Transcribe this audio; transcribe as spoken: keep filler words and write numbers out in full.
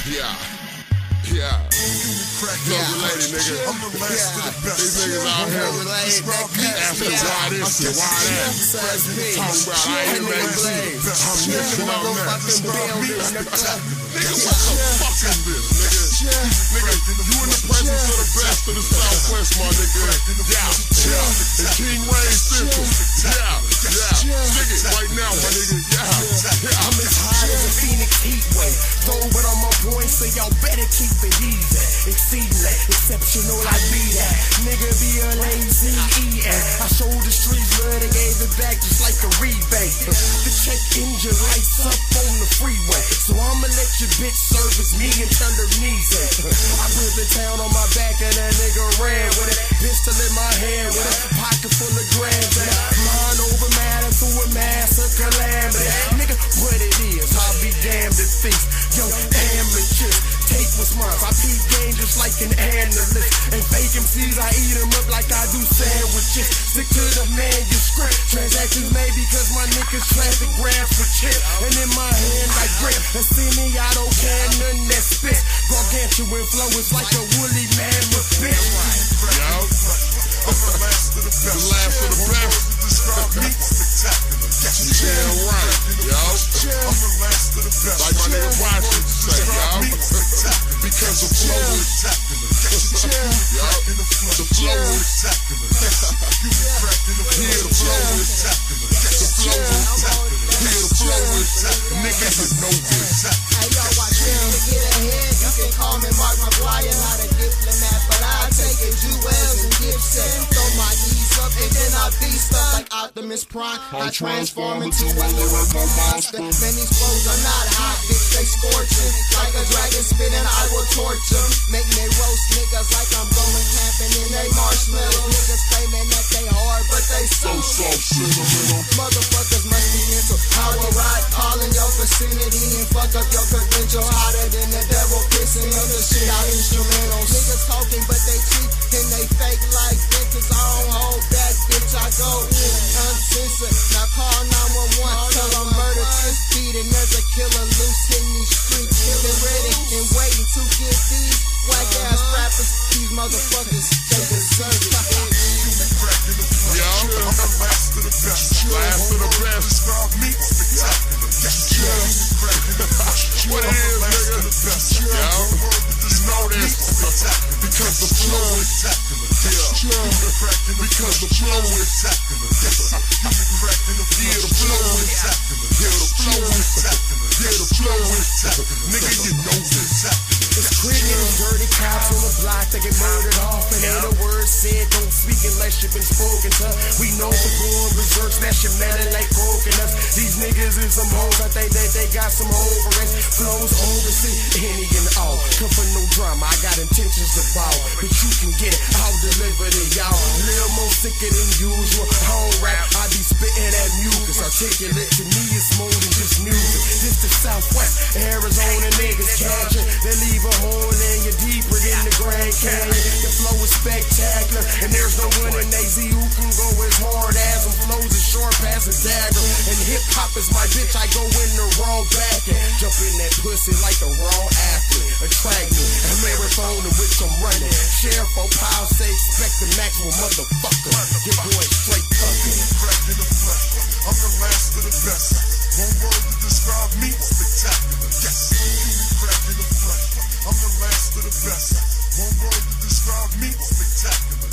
Yeah. Yeah. Love related, nigga. I'm the last of the best. These niggas out here asking why this and why that. Talking about I ain't made this. I'm this and I'm that. Nigga, what the fuck is this, nigga? Nigga, you in the presence of the best of the Southwest, my nigga. Yeah, yeah. And King Ray Central. Yeah, yeah. Stick it right now, my nigga. Yeah, yeah. I'm as hot as a Phoenix heat wave. Throw it on my boys, so y'all better keep it easy. Exceedingly exceptional, I be that. Nigga be a lazy eating. I showed the streets love, they gave it back just like a rebate. The check engine lights up on the freeway, so I'ma let your bitch service me and turn her knees in. I put the town on my back and that nigga ran with it. Pistol in my hand with it, pocket full of grams and mind over matter through a mass of calamity. Nigga, what it is, I'll be damned if things. Yo, amateurs, take what's mine. I peep game just like an analyst. And fake M Cs, I eat them up like I do sandwiches. Stick to the manuscript. Transactions made because my niggas traffic grams for chip. And in my hand like grip. A semi-auto cannon that spit. Gargantuan flow is like a woolly mammoth bitch. Yo, I'm the last of the best. The last of the best. Describe me spectacular. Yeah, right. Yo, I'm the last of the best. Like my nigga Washington say, yo. Because the flow is spectacular. Yo, the flow is spectacular. Here the flow is spectacular. The flow is spectacular. Here the flow is spectacular. Niggas is no good. Hey yo, watch me to get ahead. You can call me Mark McGuire, not a diplomat, but I take it jewels and Gibson. Throw my knees up and then I beast up like Optimus Prime. I transform into a lyrical monster. Man, these flows are not hot, bitch, they scorching. Like a dragon spinning, I will torch them. Make me roast niggas like I'm going camping in a marshmallow. Niggas claiming that they hard, but they so soft, sentimental. Motherfuckers must be into power ride, all in your vicinity and fuck up your credential. Hotter than the devil pissing on the shit out instrumentals. Niggas talking, but they cheap and they fake like bitches. I don't hold back, bitch, I go in uncensored. Now call nine one one, tell them murder this beat and there's a killer loose in these streets. Been ready and waiting to get these whack ass rappers, these motherfuckers, they deserve it. Yo, I'm the last of the best. Last of the best. Describe me spectacular. What it is, nigga? Yo, you know this. Because the flow is spectacular. Yeah. Because the flow is spectacular. Yeah, the flow is spectacular. Yeah, the flow is spectacular. Yeah, the flow is spectacular. Nigga, you know this. It's cricket and dirty cops on the block that get murdered off. And ain't a word said, don't speak unless you've been spoken to. We know for going berserk, smash your melon like coconuts. These niggas is some hoes, I think that they got some overage. Flows overseas, any and all. Come for no drama, I got intentions to ball. But you can get it, I'll deliver to y'all. Little more sicker than usual. I don't rap, I be spitting that mucus. Articulate to me, it's more than just music. This the Southwest, Arizona niggas catching. They leave a hole in you deeper than the Grand Canyon. The flow is spectacular, and there's no one in A Z who can go as hard as them. Flows is short past a dagger, and hip hop is my bitch. I go in the wrong back and jump in that pussy like the wrong athlete. Attract me, a marathon in which I'm running. Sheriff or power say expect the maximum motherfucker. Your boy straight cucking. I'm the last of the best. One word to describe me, spectacular. Yes, you be cracking the flesh. I'm the last of the best. One word to describe me, spectacular.